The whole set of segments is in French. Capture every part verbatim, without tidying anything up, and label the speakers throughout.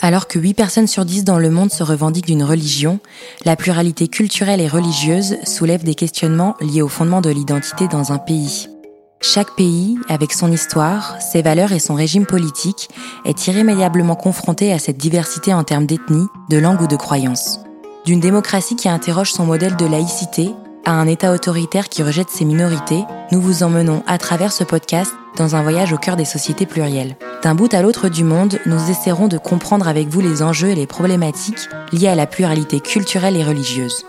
Speaker 1: Alors que huit personnes sur dix dans le monde se revendiquent d'une religion, la pluralité culturelle et religieuse soulève des questionnements liés au fondement de l'identité dans un pays. Chaque pays, avec son histoire, ses valeurs et son régime politique, est irrémédiablement confronté à cette diversité en termes d'ethnie, de langue ou de croyance. D'une démocratie qui interroge son modèle de laïcité à un État autoritaire qui rejette ses minorités, nous vous emmenons à travers ce podcast dans un voyage au cœur des sociétés plurielles. D'un bout à l'autre du monde, nous essaierons de comprendre avec vous les enjeux et les problématiques liées à la pluralité culturelle et religieuse.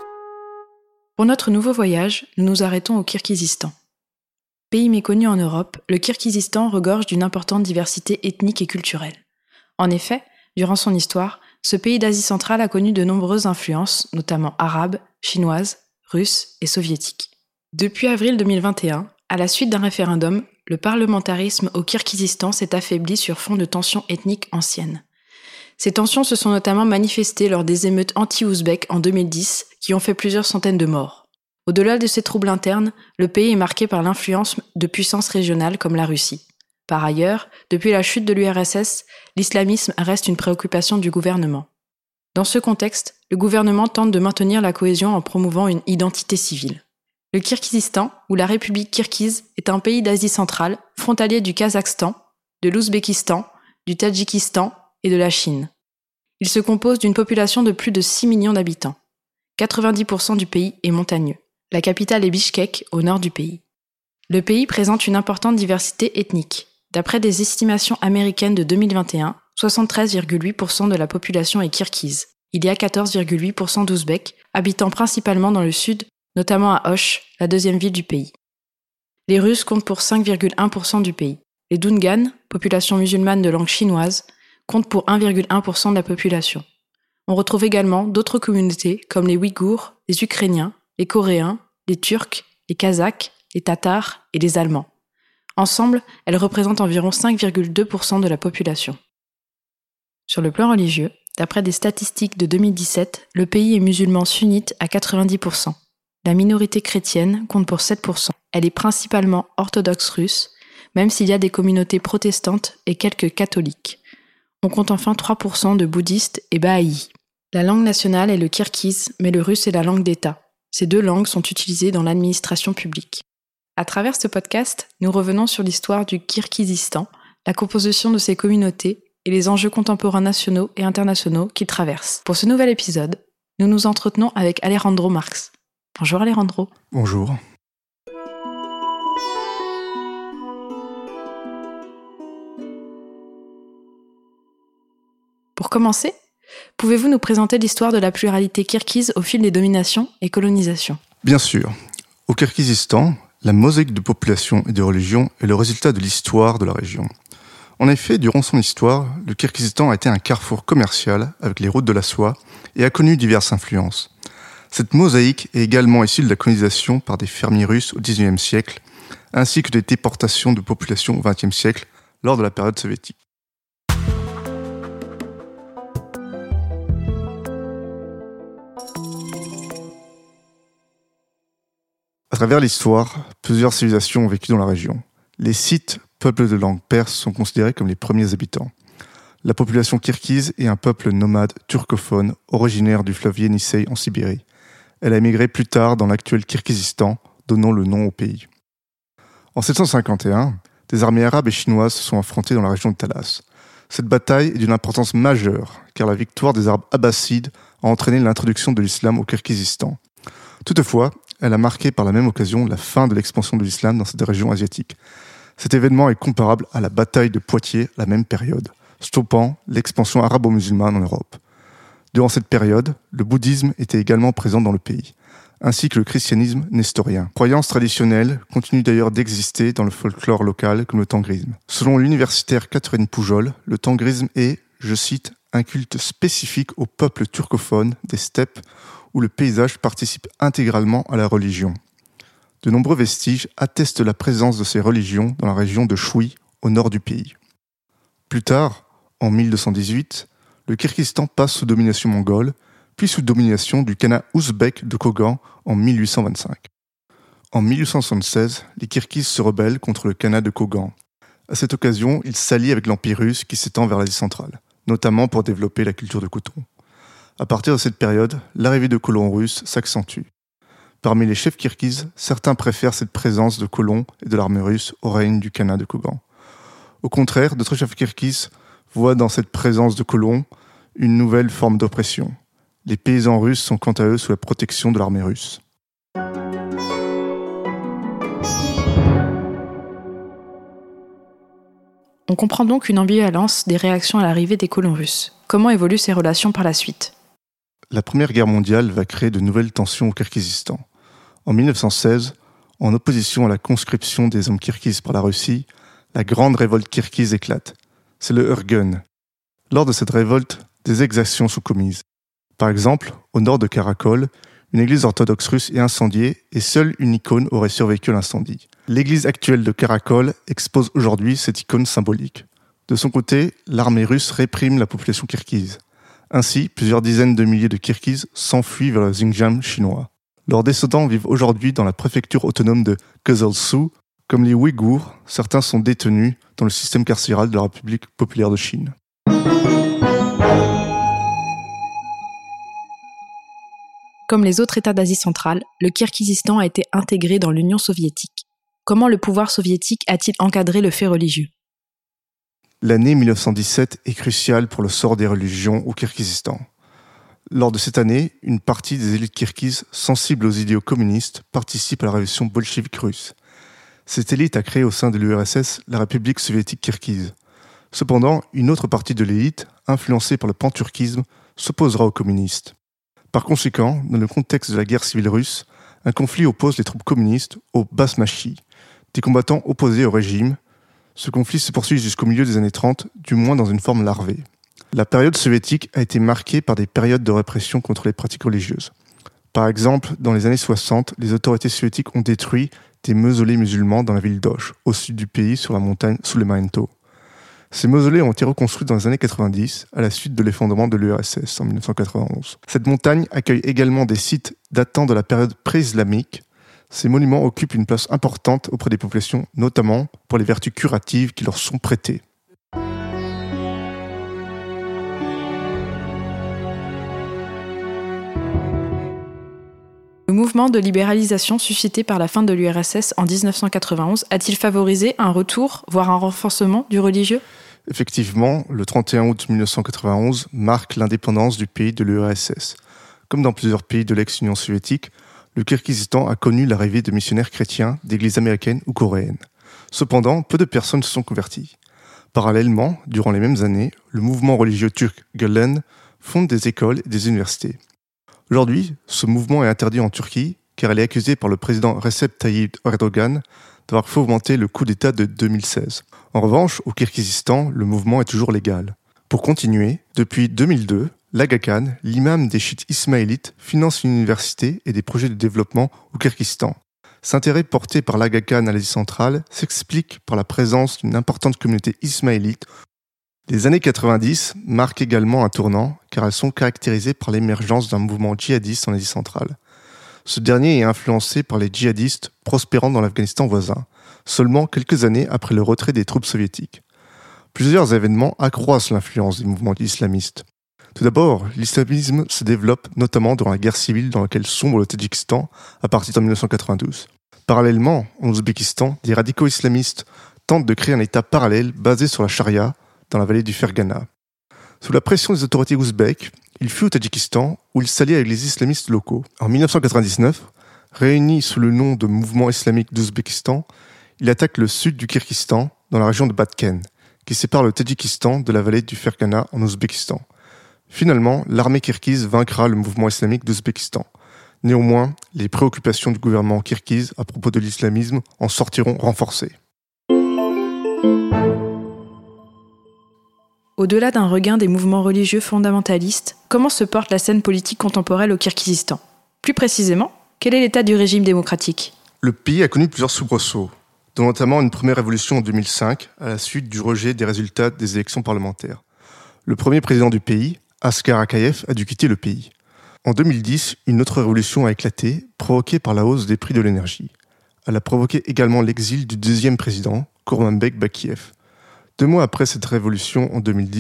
Speaker 2: Pour notre nouveau voyage, nous nous arrêtons au Kirghizistan. Pays méconnu en Europe, le Kirghizistan regorge d'une importante diversité ethnique et culturelle. En effet, durant son histoire, ce pays d'Asie centrale a connu de nombreuses influences, notamment arabes, chinoises, russes et soviétiques. Depuis avril deux mille vingt et un, à la suite d'un référendum, le parlementarisme au Kirghizistan s'est affaibli sur fond de tensions ethniques anciennes. Ces tensions se sont notamment manifestées lors des émeutes anti-ouzbèques en deux mille dix, qui ont fait plusieurs centaines de morts. Au-delà de ces troubles internes, le pays est marqué par l'influence de puissances régionales comme la Russie. Par ailleurs, depuis la chute de l'U R S S, l'islamisme reste une préoccupation du gouvernement. Dans ce contexte, le gouvernement tente de maintenir la cohésion en promouvant une identité civile. Le Kirghizistan, ou la République kirghize, est un pays d'Asie centrale, frontalier du Kazakhstan, de l'Ouzbékistan, du Tadjikistan et de la Chine. Il se compose d'une population de plus de six millions d'habitants. quatre-vingt-dix pour cent du pays est montagneux. La capitale est Bichkek, au nord du pays. Le pays présente une importante diversité ethnique. D'après des estimations américaines de deux mille vingt et un, soixante-treize virgule huit pour cent de la population est kirghize. Il y a quatorze virgule huit pour cent d'Ouzbeks, habitant principalement dans le sud, notamment à Osh, la deuxième ville du pays. Les Russes comptent pour cinq virgule un pour cent du pays. Les Dungan, population musulmane de langue chinoise, comptent pour un virgule un pour cent de la population. On retrouve également d'autres communautés comme les Ouïghours, les Ukrainiens, les Coréens, les Turcs, les Kazakhs, les Tatars et les Allemands. Ensemble, elles représentent environ cinq virgule deux pour cent de la population. Sur le plan religieux, d'après des statistiques de deux mille dix-sept, le pays est musulman sunnite à quatre-vingt-dix pour cent. La minorité chrétienne compte pour sept pour cent. Elle est principalement orthodoxe russe, même s'il y a des communautés protestantes et quelques catholiques. On compte enfin trois pour cent de bouddhistes et bahaïs. La langue nationale est le kirghize, mais le russe est la langue d'État. Ces deux langues sont utilisées dans l'administration publique. À travers ce podcast, nous revenons sur l'histoire du Kirghizistan, la composition de ses communautés et les enjeux contemporains nationaux et internationaux qu'il traverse. Pour ce nouvel épisode, nous nous entretenons avec Alejandro Marx. Bonjour Alejandro.
Speaker 3: Bonjour.
Speaker 2: Pour commencer, pouvez-vous nous présenter l'histoire de la pluralité kirghize au fil des dominations et colonisations ?
Speaker 3: Bien sûr. Au Kirghizistan, la mosaïque de population et de religion est le résultat de l'histoire de la région. En effet, durant son histoire, le Kirghizistan a été un carrefour commercial avec les routes de la soie et a connu diverses influences. Cette mosaïque est également issue de la colonisation par des fermiers russes au dix-neuvième siècle, ainsi que des déportations de population au vingtième siècle lors de la période soviétique. À travers l'histoire, plusieurs civilisations ont vécu dans la région. Les Scythes, peuple de langue perse, sont considérés comme les premiers habitants. La population kirghize est un peuple nomade turcophone originaire du fleuve Yenisseï en Sibérie. Elle a émigré plus tard dans l'actuel Kirghizistan, donnant le nom au pays. En sept cent cinquante et un, des armées arabes et chinoises se sont affrontées dans la région de Talas. Cette bataille est d'une importance majeure, car la victoire des Arabes abbassides a entraîné l'introduction de l'islam au Kirghizistan. Toutefois, elle a marqué par la même occasion la fin de l'expansion de l'islam dans cette région asiatique. Cet événement est comparable à la bataille de Poitiers à la même période, stoppant l'expansion arabo-musulmane en Europe. Durant cette période, le bouddhisme était également présent dans le pays, ainsi que le christianisme nestorien. Croyances traditionnelles continuent d'ailleurs d'exister dans le folklore local comme le tangrisme. Selon l'universitaire Catherine Poujol, le tangrisme est, je cite, un culte spécifique au peuple turcophone des steppes où le paysage participe intégralement à la religion. De nombreux vestiges attestent la présence de ces religions dans la région de Choui, au nord du pays. Plus tard, en mille deux cent dix-huit, le Kirghizistan passe sous domination mongole, puis sous domination du Khanat ouzbek de Kogan en mille huit cent vingt-cinq. En mille huit cent soixante-seize, les Kirghizes se rebellent contre le Khanat de Kogan. À cette occasion, ils s'allient avec l'Empire russe qui s'étend vers l'Asie centrale, notamment pour développer la culture de coton. À partir de cette période, l'arrivée de colons russes s'accentue. Parmi les chefs kirghizes, certains préfèrent cette présence de colons et de l'armée russe au règne du Khanat de Koban. Au contraire, d'autres chefs kirghizes voient dans cette présence de colons une nouvelle forme d'oppression. Les paysans russes sont quant à eux sous la protection de l'armée russe.
Speaker 2: On comprend donc une ambivalence des réactions à l'arrivée des colons russes. Comment évoluent ces relations par la suite ?
Speaker 3: La Première Guerre mondiale va créer de nouvelles tensions au Kirghizistan. En mille neuf cent seize, en opposition à la conscription des hommes kirghizes par la Russie, la grande révolte kirghize éclate. C'est le Urgun. Lors de cette révolte, des exactions sont commises. Par exemple, au nord de Karakol, une église orthodoxe russe est incendiée et seule une icône aurait survécu à l'incendie. L'église actuelle de Karakol expose aujourd'hui cette icône symbolique. De son côté, l'armée russe réprime la population kirghize. Ainsi, plusieurs dizaines de milliers de Kirghizes s'enfuient vers le Xinjiang chinois. Leurs descendants vivent aujourd'hui dans la préfecture autonome de Guizhou. Comme les Ouïghours, certains sont détenus dans le système carcéral de la République populaire de Chine.
Speaker 2: Comme les autres États d'Asie centrale, le Kirghizistan a été intégré dans l'Union soviétique. Comment le pouvoir soviétique a-t-il encadré le fait religieux ?
Speaker 3: L'année mille neuf cent dix-sept est cruciale pour le sort des religions au Kirghizistan. Lors de cette année, une partie des élites kirghizes sensibles aux idéaux communistes participe à la révolution bolchevique russe. Cette élite a créé au sein de l'U R S S la République soviétique kirghize. Cependant, une autre partie de l'élite, influencée par le panturquisme, s'opposera aux communistes. Par conséquent, dans le contexte de la guerre civile russe, un conflit oppose les troupes communistes aux basmachis, des combattants opposés au régime. Ce conflit se poursuit jusqu'au milieu des années trente, du moins dans une forme larvée. La période soviétique a été marquée par des périodes de répression contre les pratiques religieuses. Par exemple, dans les années soixante, les autorités soviétiques ont détruit des mausolées musulmans dans la ville d'Osh, au sud du pays, sur la montagne Souleymanto. Ces mausolées ont été reconstruits dans les années quatre-vingt-dix, à la suite de l'effondrement de l'U R S S en mille neuf cent quatre-vingt-onze. Cette montagne accueille également des sites datant de la période pré-islamique. Ces monuments occupent une place importante auprès des populations, notamment pour les vertus curatives qui leur sont prêtées.
Speaker 2: Le mouvement de libéralisation suscité par la fin de l'U R S S en dix-neuf cent quatre-vingt-onze a-t-il favorisé un retour, voire un renforcement du religieux ?
Speaker 3: Effectivement, le trente et un août mille neuf cent quatre-vingt-onze marque l'indépendance du pays de l'U R S S. Comme dans plusieurs pays de l'ex-Union soviétique, le Kirghizistan a connu l'arrivée de missionnaires chrétiens d'églises américaines ou coréennes. Cependant, peu de personnes se sont converties. Parallèlement, durant les mêmes années, le mouvement religieux turc Gülen fonde des écoles et des universités. Aujourd'hui, ce mouvement est interdit en Turquie car il est accusé par le président Recep Tayyip Erdogan d'avoir fomenté le coup d'État de deux mille seize. En revanche, au Kirghizistan, le mouvement est toujours légal. Pour continuer, depuis deux mille deux, l'Aga Khan, l'imam des chiites ismaélites, finance une université et des projets de développement au Kirghizistan. Cet intérêt porté par l'Aga Khan à l'Asie centrale s'explique par la présence d'une importante communauté ismaélite. Les années quatre-vingt-dix marquent également un tournant car elles sont caractérisées par l'émergence d'un mouvement djihadiste en Asie centrale. Ce dernier est influencé par les djihadistes prospérant dans l'Afghanistan voisin, seulement quelques années après le retrait des troupes soviétiques. Plusieurs événements accroissent l'influence des mouvements islamistes. Tout d'abord, l'islamisme se développe notamment durant la guerre civile dans laquelle sombre le Tadjikistan à partir de mille neuf cent quatre-vingt-douze. Parallèlement, en Ouzbékistan, des radicaux islamistes tentent de créer un État parallèle basé sur la charia dans la vallée du Fergana. Sous la pression des autorités ouzbèques, il fut au Tadjikistan où il s'allie avec les islamistes locaux. En mille neuf cent quatre-vingt-dix-neuf, réuni sous le nom de Mouvement islamique d'Ouzbékistan, il attaque le sud du Kirghizistan dans la région de Batken, qui sépare le Tadjikistan de la vallée du Fergana en Ouzbékistan. Finalement, l'armée kirghize vaincra le mouvement islamique d'Ouzbékistan. Néanmoins, les préoccupations du gouvernement kirghize à propos de l'islamisme en sortiront renforcées.
Speaker 2: Au-delà d'un regain des mouvements religieux fondamentalistes, comment se porte la scène politique contemporaine au Kirghizistan ? Plus précisément, quel est l'état du régime démocratique ?
Speaker 3: Le pays a connu plusieurs soubresauts, dont notamment une première révolution en deux mille cinq à la suite du rejet des résultats des élections parlementaires. Le premier président du pays, Askar Akayev, a dû quitter le pays. En deux mille dix, une autre révolution a éclaté, provoquée par la hausse des prix de l'énergie. Elle a provoqué également l'exil du deuxième président, Kurmanbek Bakiev. Deux mois après cette révolution en deux mille dix,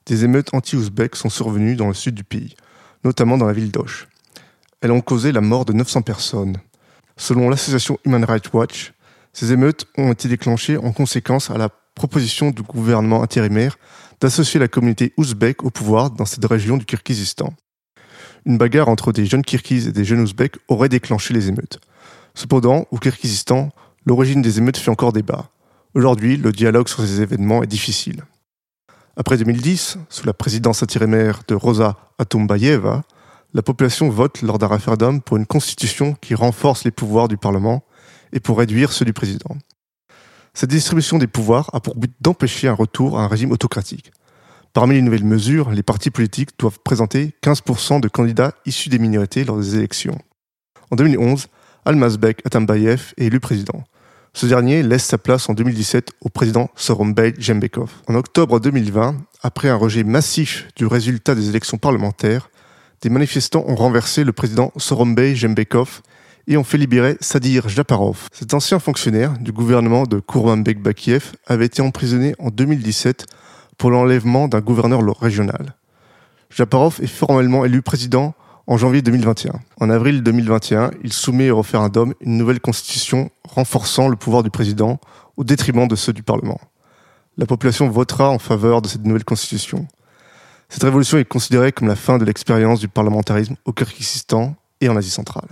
Speaker 3: des émeutes anti-ouzbeks sont survenues dans le sud du pays, notamment dans la ville d'Osh. Elles ont causé la mort de neuf cents personnes. Selon l'association Human Rights Watch, ces émeutes ont été déclenchées en conséquence à la proposition du gouvernement intérimaire d'associer la communauté ouzbek au pouvoir dans cette région du Kirghizistan. Une bagarre entre des jeunes Kirghizes et des jeunes Ouzbeks aurait déclenché les émeutes. Cependant, au Kirghizistan, l'origine des émeutes fait encore débat. Aujourd'hui, le dialogue sur ces événements est difficile. Après deux mille dix, sous la présidence intérimaire de Rosa Atombayeva, la population vote lors d'un référendum pour une constitution qui renforce les pouvoirs du Parlement et pour réduire ceux du président. Cette distribution des pouvoirs a pour but d'empêcher un retour à un régime autocratique. Parmi les nouvelles mesures, les partis politiques doivent présenter quinze pour cent de candidats issus des minorités lors des élections. En deux mille onze, Almazbek Atambayev est élu président. Ce dernier laisse sa place en deux mille dix-sept au président Sooronbay Jeenbekov. En octobre deux mille vingt, après un rejet massif du résultat des élections parlementaires, des manifestants ont renversé le président Sooronbay Jeenbekov et ont fait libérer Sadir Japarov. Cet ancien fonctionnaire du gouvernement de Kurmanbek Bakiev avait été emprisonné en deux mille dix-sept pour l'enlèvement d'un gouverneur régional. Japarov est formellement élu président en janvier deux mille vingt et un. En avril deux mille vingt et un, il soumet au référendum une nouvelle constitution renforçant le pouvoir du président au détriment de ceux du Parlement. La population votera en faveur de cette nouvelle constitution. Cette révolution est considérée comme la fin de l'expérience du parlementarisme au Kirghizistan et en Asie centrale.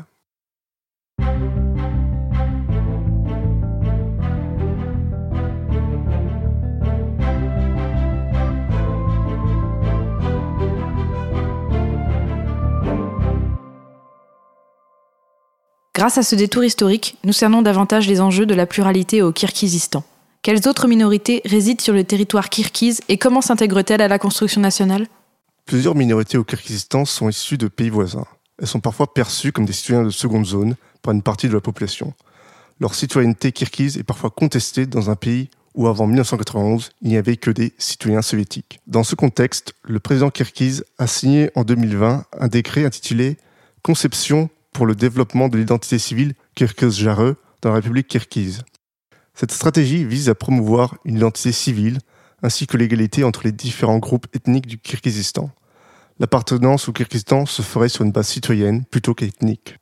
Speaker 2: Grâce à ce détour historique, nous cernons davantage les enjeux de la pluralité au Kirghizistan. Quelles autres minorités résident sur le territoire kirghize et comment s'intègrent-elles à la construction nationale ?
Speaker 3: Plusieurs minorités au Kirghizistan sont issues de pays voisins. Elles sont parfois perçues comme des citoyens de seconde zone par une partie de la population. Leur citoyenneté kirghize est parfois contestée dans un pays où avant dix-neuf cent quatre-vingt-onze, il n'y avait que des citoyens soviétiques. Dans ce contexte, le président kirghize a signé en deux mille vingt un décret intitulé « Conception pour le développement de l'identité civile Kirghiz-Jare dans la République kirghize ». Cette stratégie vise à promouvoir une identité civile ainsi que l'égalité entre les différents groupes ethniques du Kirghizistan. L'appartenance au Kirghizistan se ferait sur une base citoyenne plutôt qu'ethnique.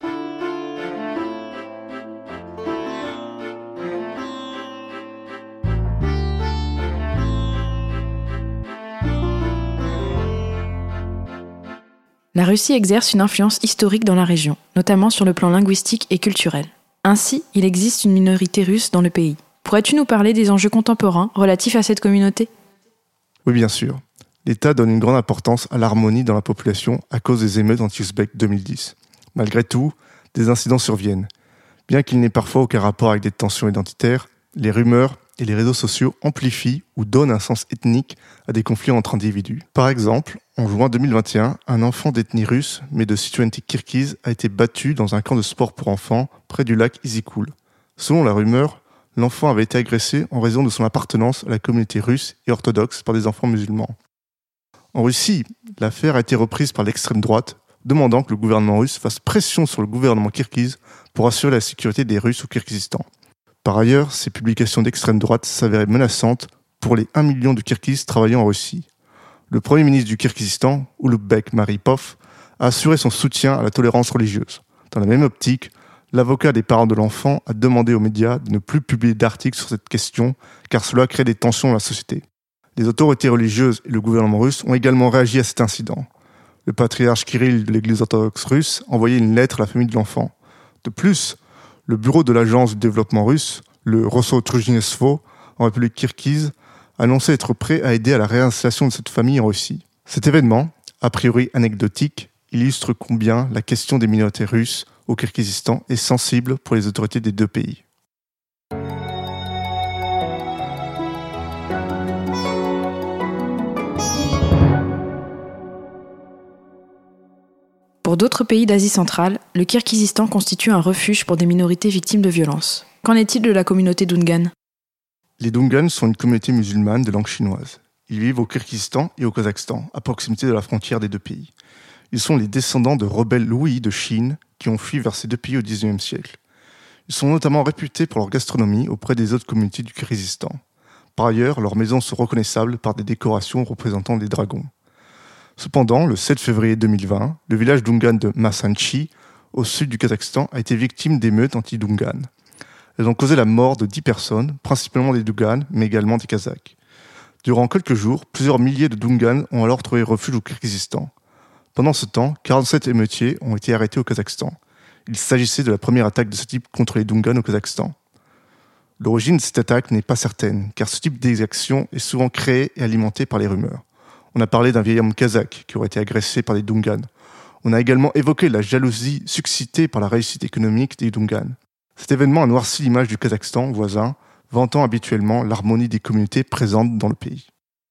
Speaker 2: La Russie exerce une influence historique dans la région, notamment sur le plan linguistique et culturel. Ainsi, il existe une minorité russe dans le pays. Pourrais-tu nous parler des enjeux contemporains relatifs à cette communauté ?
Speaker 3: Oui, bien sûr. L'État donne une grande importance à l'harmonie dans la population à cause des émeutes anti-ouzbeks deux mille dix. Malgré tout, des incidents surviennent. Bien qu'il n'ait parfois aucun rapport avec des tensions identitaires, les rumeurs et les réseaux sociaux amplifient ou donnent un sens ethnique à des conflits entre individus. Par exemple, en juin deux mille vingt et un, un enfant d'ethnie russe, mais de citoyenneté kirghize, a été battu dans un camp de sport pour enfants près du lac Izykoul. Selon la rumeur, l'enfant avait été agressé en raison de son appartenance à la communauté russe et orthodoxe par des enfants musulmans. En Russie, l'affaire a été reprise par l'extrême droite, demandant que le gouvernement russe fasse pression sur le gouvernement kirghize pour assurer la sécurité des Russes au Kirghizistan. Par ailleurs, ces publications d'extrême droite s'avéraient menaçantes pour les un million de Kirghizes travaillant en Russie. Le premier ministre du Kirghizistan, Ulugbek Maripov, a assuré son soutien à la tolérance religieuse. Dans la même optique, l'avocat des parents de l'enfant a demandé aux médias de ne plus publier d'articles sur cette question car cela crée des tensions dans la société. Les autorités religieuses et le gouvernement russe ont également réagi à cet incident. Le patriarche Kirill de l'église orthodoxe russe a envoyé une lettre à la famille de l'enfant. De plus, le bureau de l'agence du développement russe, le Rossotrujinstvo, en République kirghize, a annoncé être prêt à aider à la réinstallation de cette famille en Russie. Cet événement, a priori anecdotique, illustre combien la question des minorités russes au Kirghizistan est sensible pour les autorités des deux pays.
Speaker 2: Pour d'autres pays d'Asie centrale, le Kirghizistan constitue un refuge pour des minorités victimes de violences. Qu'en est-il de la communauté Dungan ?
Speaker 3: Les Dungan sont une communauté musulmane de langue chinoise. Ils vivent au Kirghizistan et au Kazakhstan, à proximité de la frontière des deux pays. Ils sont les descendants de rebelles Louis de Chine qui ont fui vers ces deux pays au dix-neuvième siècle. Ils sont notamment réputés pour leur gastronomie auprès des autres communautés du Kirghizistan. Par ailleurs, leurs maisons sont reconnaissables par des décorations représentant des dragons. Cependant, le sept février deux mille vingt, le village Dungan de Masanchi, au sud du Kazakhstan, a été victime d'émeutes anti-Dungan. Elles ont causé la mort de dix personnes, principalement des Dungan, mais également des Kazakhs. Durant quelques jours, plusieurs milliers de Dungan ont alors trouvé refuge au Kirghizistan. Pendant ce temps, quarante-sept émeutiers ont été arrêtés au Kazakhstan. Il s'agissait de la première attaque de ce type contre les Dungan au Kazakhstan. L'origine de cette attaque n'est pas certaine, car ce type d'exaction est souvent créé et alimenté par les rumeurs. On a parlé d'un vieil homme kazakh qui aurait été agressé par des Dungan. On a également évoqué la jalousie suscitée par la réussite économique des Dungan. Cet événement a noirci l'image du Kazakhstan voisin, vantant habituellement l'harmonie des communautés présentes dans le pays.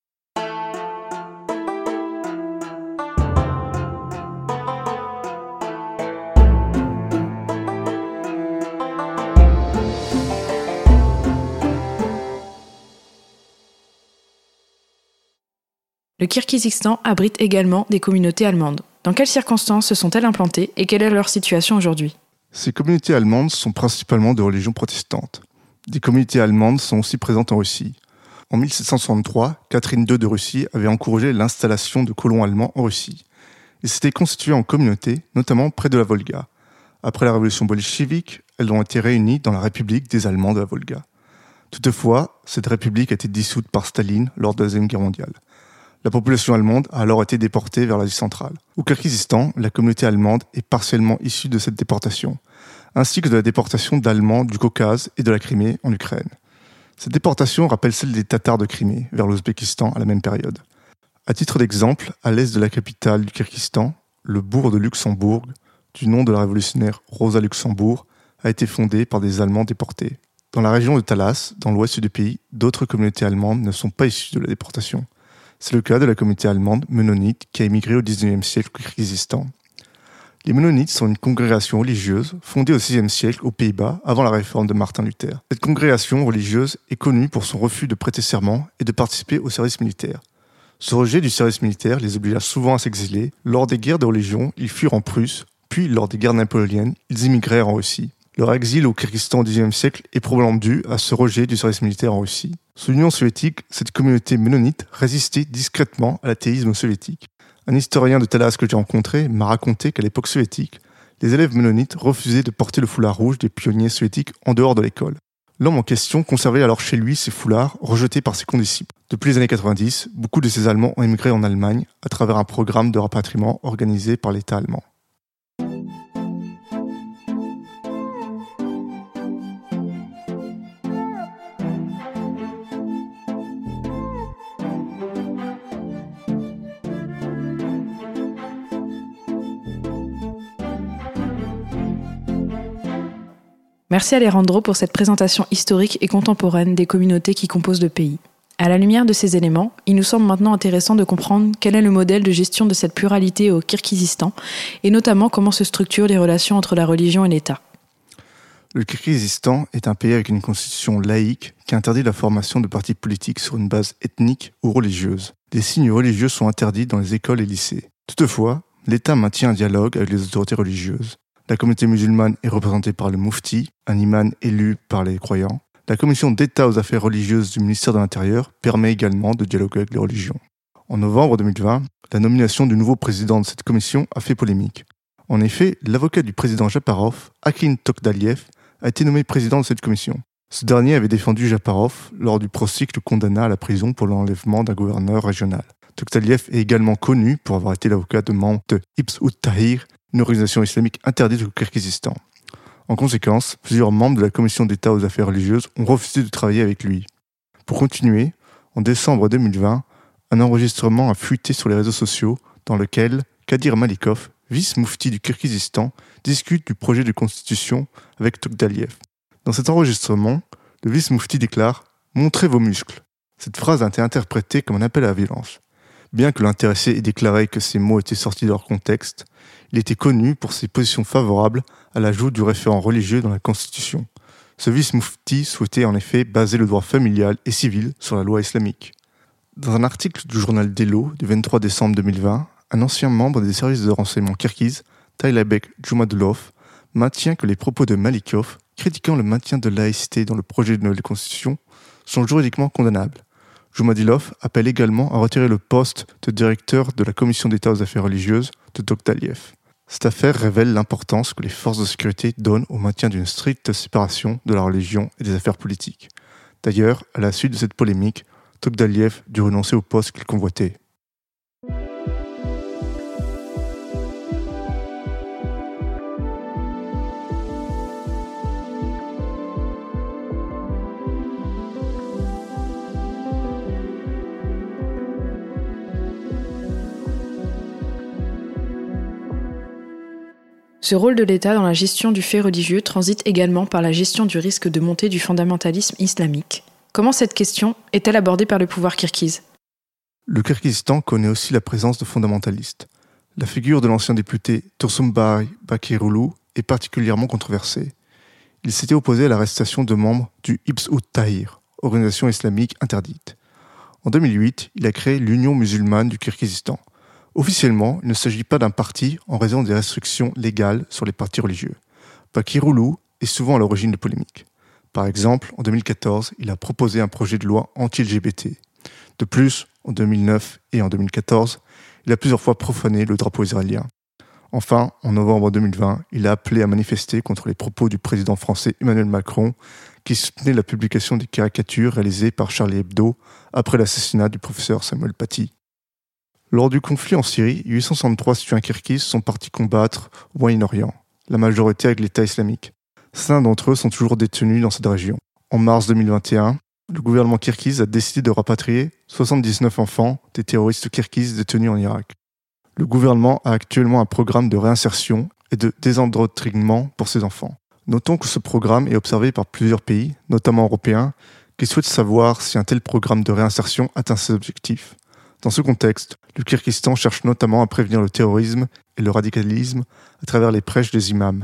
Speaker 2: Le Kirghizistan abrite également des communautés allemandes. Dans quelles circonstances se sont-elles implantées et quelle est leur situation aujourd'hui ?
Speaker 3: Ces communautés allemandes sont principalement de religion protestante. Des communautés allemandes sont aussi présentes en Russie. En mille sept cent soixante-trois, Catherine deux de Russie avait encouragé l'installation de colons allemands en Russie. Ils s'étaient constitués en communautés, notamment près de la Volga. Après la révolution bolchevique, elles ont été réunies dans la République des Allemands de la Volga. Toutefois, cette république a été dissoute par Staline lors de la Deuxième Guerre mondiale. La population allemande a alors été déportée vers l'Asie centrale. Au Kirghizistan, la communauté allemande est partiellement issue de cette déportation, ainsi que de la déportation d'Allemands du Caucase et de la Crimée en Ukraine. Cette déportation rappelle celle des Tatars de Crimée vers l'Ouzbékistan à la même période. À titre d'exemple, à l'est de la capitale du Kirghizistan, le bourg de Luxembourg, du nom de la révolutionnaire Rosa Luxembourg, a été fondé par des Allemands déportés. Dans la région de Talas, dans l'ouest du pays, d'autres communautés allemandes ne sont pas issues de la déportation. C'est le cas de la communauté allemande mennonite qui a émigré au dix-neuvième siècle au Kirghizistan. Les mennonites sont une congrégation religieuse fondée au sixième siècle aux Pays-Bas avant la réforme de Martin Luther. Cette congrégation religieuse est connue pour son refus de prêter serment et de participer au service militaire. Ce rejet du service militaire les obligea souvent à s'exiler. Lors des guerres de religion, ils furent en Prusse, puis lors des guerres napoléoniennes, ils immigrèrent en Russie. Leur exil au Kirghizistan au dix-neuvième siècle est probablement dû à ce rejet du service militaire en Russie. Sous l'Union soviétique, cette communauté mennonite résistait discrètement à l'athéisme soviétique. Un historien de Talas que j'ai rencontré m'a raconté qu'à l'époque soviétique, les élèves mennonites refusaient de porter le foulard rouge des pionniers soviétiques en dehors de l'école. L'homme en question conservait alors chez lui ces foulards rejetés par ses condisciples. Depuis les années quatre-vingt-dix, beaucoup de ces Allemands ont émigré en Allemagne à travers un programme de rapatriement organisé par l'État allemand.
Speaker 2: Merci Alejandro pour cette présentation historique et contemporaine des communautés qui composent le pays. À la lumière de ces éléments, il nous semble maintenant intéressant de comprendre quel est le modèle de gestion de cette pluralité au Kirghizistan et notamment comment se structurent les relations entre la religion et l'État.
Speaker 3: Le Kirghizistan est un pays avec une constitution laïque qui interdit la formation de partis politiques sur une base ethnique ou religieuse. Des signes religieux sont interdits dans les écoles et lycées. Toutefois, l'État maintient un dialogue avec les autorités religieuses. La communauté musulmane est représentée par le Mufti, un imam élu par les croyants. La commission d'État aux affaires religieuses du ministère de l'Intérieur permet également de dialoguer avec les religions. En novembre deux mille vingt, la nomination du nouveau président de cette commission a fait polémique. En effet, l'avocat du président Japarov, Akin Tokdaliev, a été nommé président de cette commission. Ce dernier avait défendu Japarov lors du procès qui le condamna à la prison pour l'enlèvement d'un gouverneur régional. Tokdaliev est également connu pour avoir été l'avocat de membres de Hizb ut-Tahrir, une organisation islamique interdite au Kirghizistan. En conséquence, plusieurs membres de la commission d'État aux affaires religieuses ont refusé de travailler avec lui. Pour continuer, en décembre deux mille vingt, un enregistrement a fuité sur les réseaux sociaux dans lequel Kadir Malikov, vice-moufti du Kirghizistan, discute du projet de constitution avec Tokdaliev. Dans cet enregistrement, le vice-moufti déclare « Montrez vos muscles ». Cette phrase a été interprétée comme un appel à la violence. Bien que l'intéressé ait déclaré que ces mots étaient sortis de leur contexte, il était connu pour ses positions favorables à l'ajout du référent religieux dans la Constitution. Ce vice-moufti souhaitait en effet baser le droit familial et civil sur la loi islamique. Dans un article du journal Delo du vingt-trois décembre deux mille vingt, un ancien membre des services de renseignement kirghize, Taylabek Jumadulov, maintient que les propos de Malikov, critiquant le maintien de laïcité dans le projet de nouvelle constitution, sont juridiquement condamnables. Joumadilov appelle également à retirer le poste de directeur de la Commission d'État aux affaires religieuses de Togdaliev. Cette affaire révèle l'importance que les forces de sécurité donnent au maintien d'une stricte séparation de la religion et des affaires politiques. D'ailleurs, à la suite de cette polémique, Togdaliev dut renoncer au poste qu'il convoitait.
Speaker 2: Ce rôle de l'État dans la gestion du fait religieux transite également par la gestion du risque de montée du fondamentalisme islamique. Comment cette question est-elle abordée par le pouvoir kirghize ?
Speaker 3: Le Kirghizistan connaît aussi la présence de fondamentalistes. La figure de l'ancien député Tursunbay Bakiroglu est particulièrement controversée. Il s'était opposé à l'arrestation de membres du Hizb ut-Tahrir, organisation islamique interdite. En deux mille huit, il a créé l'Union musulmane du Kirghizistan. Officiellement, il ne s'agit pas d'un parti en raison des restrictions légales sur les partis religieux. Bakiroglu est souvent à l'origine de polémiques. Par exemple, en deux mille quatorze, il a proposé un projet de loi anti-L G B T. De plus, en deux mille neuf et en deux mille quatorze, il a plusieurs fois profané le drapeau israélien. Enfin, en novembre deux mille vingt, il a appelé à manifester contre les propos du président français Emmanuel Macron, qui soutenait la publication des caricatures réalisées par Charlie Hebdo après l'assassinat du professeur Samuel Paty. Lors du conflit en Syrie, huit cent soixante-trois citoyens kirghizes sont partis combattre au Moyen-Orient, la majorité avec l'État islamique. Certains d'entre eux sont toujours détenus dans cette région. En mars deux mille vingt et un, le gouvernement kirghize a décidé de rapatrier soixante-dix-neuf enfants des terroristes kirghizes détenus en Irak. Le gouvernement a actuellement un programme de réinsertion et de désendoctrinement pour ces enfants. Notons que ce programme est observé par plusieurs pays, notamment européens, qui souhaitent savoir si un tel programme de réinsertion atteint ses objectifs. Dans ce contexte, le Kirghizistan cherche notamment à prévenir le terrorisme et le radicalisme à travers les prêches des imams.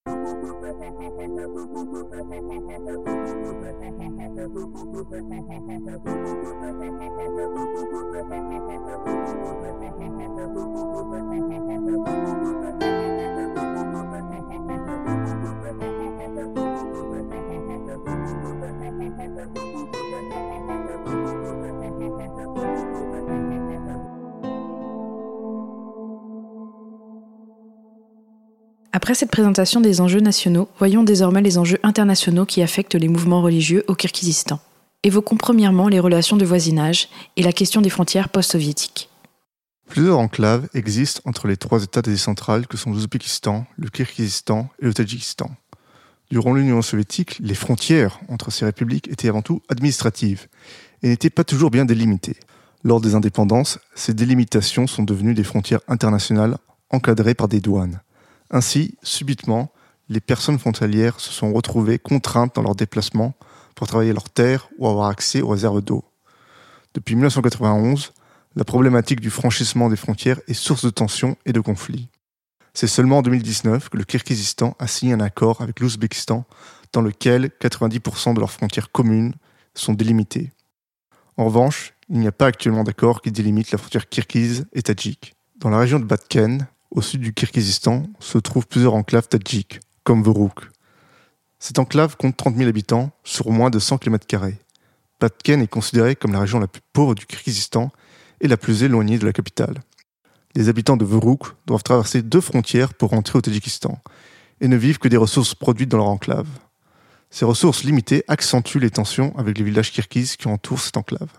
Speaker 2: Après cette présentation des enjeux nationaux, voyons désormais les enjeux internationaux qui affectent les mouvements religieux au Kirghizistan. Évoquons premièrement les relations de voisinage et la question des frontières post-soviétiques.
Speaker 3: Plusieurs enclaves existent entre les trois États d'Asie centrale que sont l'Ouzbékistan, le Kirghizistan et le Tadjikistan. Durant l'Union soviétique, les frontières entre ces républiques étaient avant tout administratives et n'étaient pas toujours bien délimitées. Lors des indépendances, ces délimitations sont devenues des frontières internationales encadrées par des douanes. Ainsi, subitement, les personnes frontalières se sont retrouvées contraintes dans leurs déplacements pour travailler leurs terres ou avoir accès aux réserves d'eau. Depuis dix-neuf cent quatre-vingt-onze, la problématique du franchissement des frontières est source de tensions et de conflits. C'est seulement en deux mille dix-neuf que le Kirghizistan a signé un accord avec l'Ouzbékistan dans lequel quatre-vingt-dix pour cent de leurs frontières communes sont délimitées. En revanche, il n'y a pas actuellement d'accord qui délimite la frontière kirghize et tadjike. Dans la région de Batken, au sud du Kirghizistan, se trouvent plusieurs enclaves tadjiques, comme Voruk. Cette enclave compte trente mille habitants sur moins de cent kilomètres carrés. Batken est considérée comme la région la plus pauvre du Kirghizistan et la plus éloignée de la capitale. Les habitants de Voruk doivent traverser deux frontières pour rentrer au Tadjikistan et ne vivent que des ressources produites dans leur enclave. Ces ressources limitées accentuent les tensions avec les villages kirghizes qui entourent cette enclave.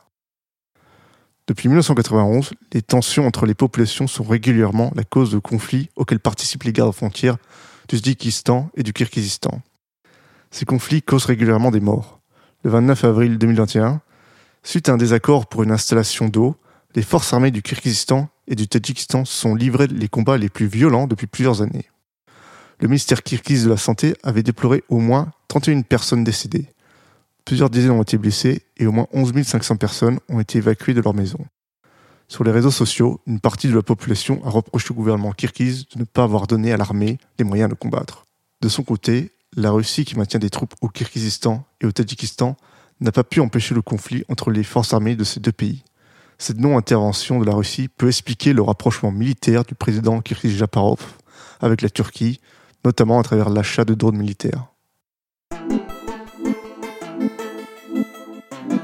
Speaker 3: Depuis dix-neuf cent quatre-vingt-onze, les tensions entre les populations sont régulièrement la cause de conflits auxquels participent les gardes frontières du Tadjikistan et du Kirghizistan. Ces conflits causent régulièrement des morts. Le vingt-neuf avril deux mille vingt et un, suite à un désaccord pour une installation d'eau, les forces armées du Kirghizistan et du Tadjikistan se sont livrés les combats les plus violents depuis plusieurs années. Le ministère kirghize de la Santé avait déploré au moins trente et une personnes décédées. Plusieurs dizaines ont été blessées et au moins onze mille cinq cents personnes ont été évacuées de leur maison. Sur les réseaux sociaux, une partie de la population a reproché au gouvernement kirghize de ne pas avoir donné à l'armée les moyens de combattre. De son côté, la Russie, qui maintient des troupes au Kirghizistan et au Tadjikistan, n'a pas pu empêcher le conflit entre les forces armées de ces deux pays. Cette non-intervention de la Russie peut expliquer le rapprochement militaire du président Kirghiz Japarov avec la Turquie, notamment à travers l'achat de drones militaires.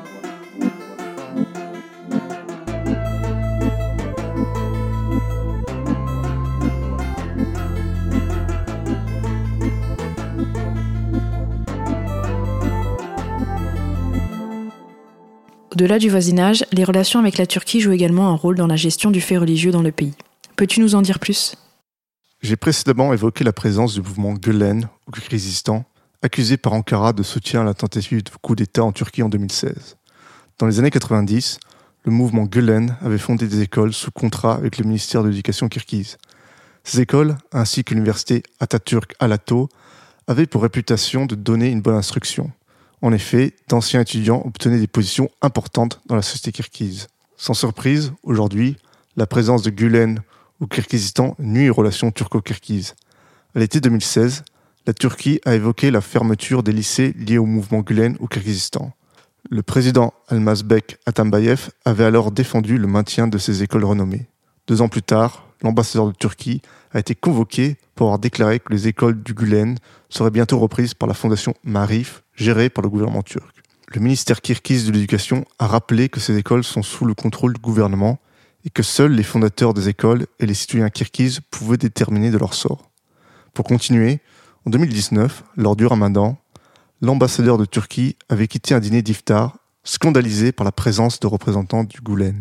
Speaker 2: Au-delà du voisinage, les relations avec la Turquie jouent également un rôle dans la gestion du fait religieux dans le pays. Peux-tu nous en dire plus ?
Speaker 3: J'ai précédemment évoqué la présence du mouvement Gülen au Kirghizistan, accusé par Ankara de soutien à la tentative de coup d'État en Turquie en deux mille seize. Dans les années quatre-vingt-dix, le mouvement Gülen avait fondé des écoles sous contrat avec le ministère de l'Éducation kirghize. Ces écoles, ainsi que l'université Atatürk Alato, avaient pour réputation de donner une bonne instruction. En effet, d'anciens étudiants obtenaient des positions importantes dans la société kirghize. Sans surprise, aujourd'hui, la présence de Gülen au Kirghizistan nuit aux relations turco-kirghizes. À l'été deux mille seize, la Turquie a évoqué la fermeture des lycées liés au mouvement Gülen au Kirghizistan. Le président Almazbek Atambayev avait alors défendu le maintien de ces écoles renommées. Deux ans plus tard, l'ambassadeur de Turquie a été convoqué pour avoir déclaré que les écoles du Gülen seraient bientôt reprises par la fondation Marif, gérée par le gouvernement turc. Le ministère kirghize de l'éducation a rappelé que ces écoles sont sous le contrôle du gouvernement et que seuls les fondateurs des écoles et les citoyens kirghizes pouvaient déterminer de leur sort. Pour continuer, en deux mille dix-neuf, lors du Ramadan, l'ambassadeur de Turquie avait quitté un dîner d'iftar, scandalisé par la présence de représentants du Gülen.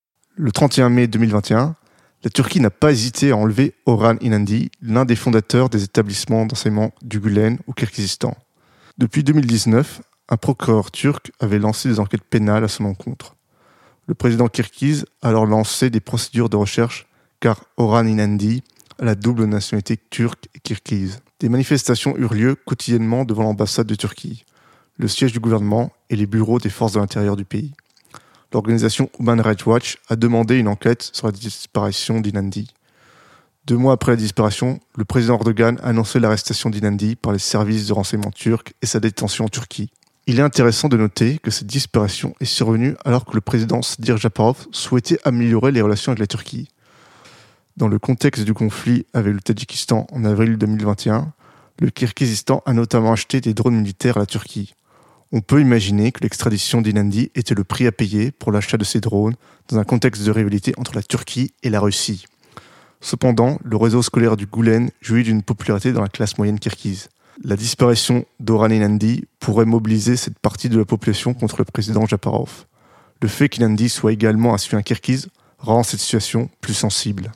Speaker 3: Le trente et un mai deux mille vingt et un, la Turquie n'a pas hésité à enlever Orhan Inandy, l'un des fondateurs des établissements d'enseignement du Gülen au Kirghizistan. Depuis deux mille dix-neuf, un procureur turc avait lancé des enquêtes pénales à son encontre. Le président kirghize a alors lancé des procédures de recherche car Orhan Inandy a la double nationalité turque et kirghize. Des manifestations eurent lieu quotidiennement devant l'ambassade de Turquie, le siège du gouvernement et les bureaux des forces de l'intérieur du pays. L'organisation Human Rights Watch a demandé une enquête sur la disparition d'Inandy. Deux mois après la disparition, le président Erdogan a annoncé l'arrestation d'Inandy par les services de renseignement turcs et sa détention en Turquie. Il est intéressant de noter que cette disparition est survenue alors que le président Sadir Japarov souhaitait améliorer les relations avec la Turquie. Dans le contexte du conflit avec le Tadjikistan en avril deux mille vingt et un, le Kirghizistan a notamment acheté des drones militaires à la Turquie. On peut imaginer que l'extradition d'Inandy était le prix à payer pour l'achat de ces drones dans un contexte de rivalité entre la Turquie et la Russie. Cependant, le réseau scolaire du Gülen jouit d'une popularité dans la classe moyenne kirghize. La disparition d'Orhan Inandy pourrait mobiliser cette partie de la population contre le président Japarov. Le fait qu'Inandy soit également un citoyen kirghize rend cette situation plus sensible.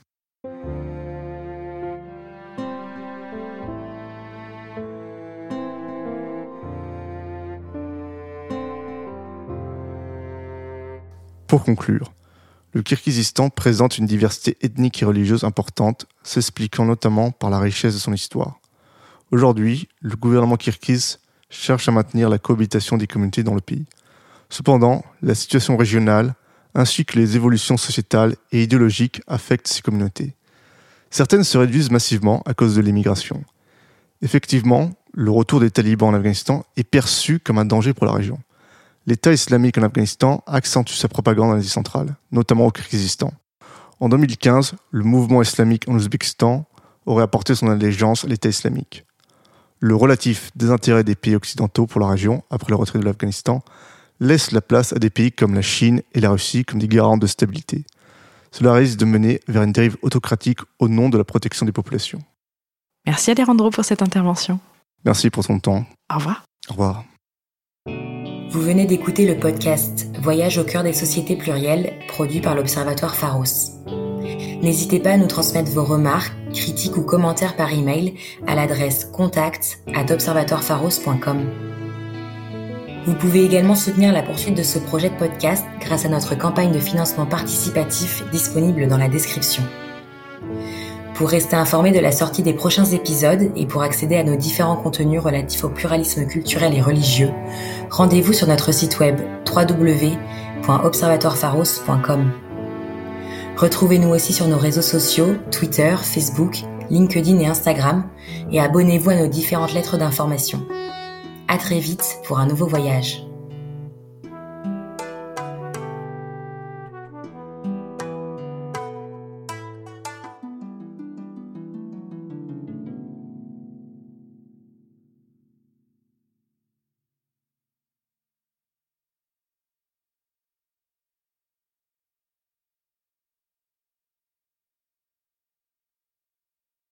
Speaker 3: Pour conclure, le Kirghizistan présente une diversité ethnique et religieuse importante, s'expliquant notamment par la richesse de son histoire. Aujourd'hui, le gouvernement kirghize cherche à maintenir la cohabitation des communautés dans le pays. Cependant, la situation régionale, ainsi que les évolutions sociétales et idéologiques affectent ces communautés. Certaines se réduisent massivement à cause de l'immigration. Effectivement, le retour des talibans en Afghanistan est perçu comme un danger pour la région. L'État islamique en Afghanistan accentue sa propagande en Asie centrale, notamment au Kirghizistan. En deux mille quinze, le mouvement islamique en Ouzbékistan aurait apporté son allégeance à l'État islamique. Le relatif désintérêt des pays occidentaux pour la région, après le retrait de l'Afghanistan, laisse la place à des pays comme la Chine et la Russie comme des garants de stabilité. Cela risque de mener vers une dérive autocratique au nom de la protection des populations.
Speaker 2: Merci Alejandro pour cette intervention.
Speaker 3: Merci pour ton temps.
Speaker 2: Au revoir.
Speaker 3: Au revoir.
Speaker 1: Vous venez d'écouter le podcast Voyage au cœur des sociétés plurielles, produit par l'Observatoire Pharos. N'hésitez pas à nous transmettre vos remarques, critiques ou commentaires par email à l'adresse contact arobase observatoirepharos point com. Vous pouvez également soutenir la poursuite de ce projet de podcast grâce à notre campagne de financement participatif disponible dans la description. Pour rester informé de la sortie des prochains épisodes et pour accéder à nos différents contenus relatifs au pluralisme culturel et religieux, rendez-vous sur notre site web w w w point observatoirepharos point com. Retrouvez-nous aussi sur nos réseaux sociaux, Twitter, Facebook, LinkedIn et Instagram, et abonnez-vous à nos différentes lettres d'information. À très vite pour un nouveau voyage.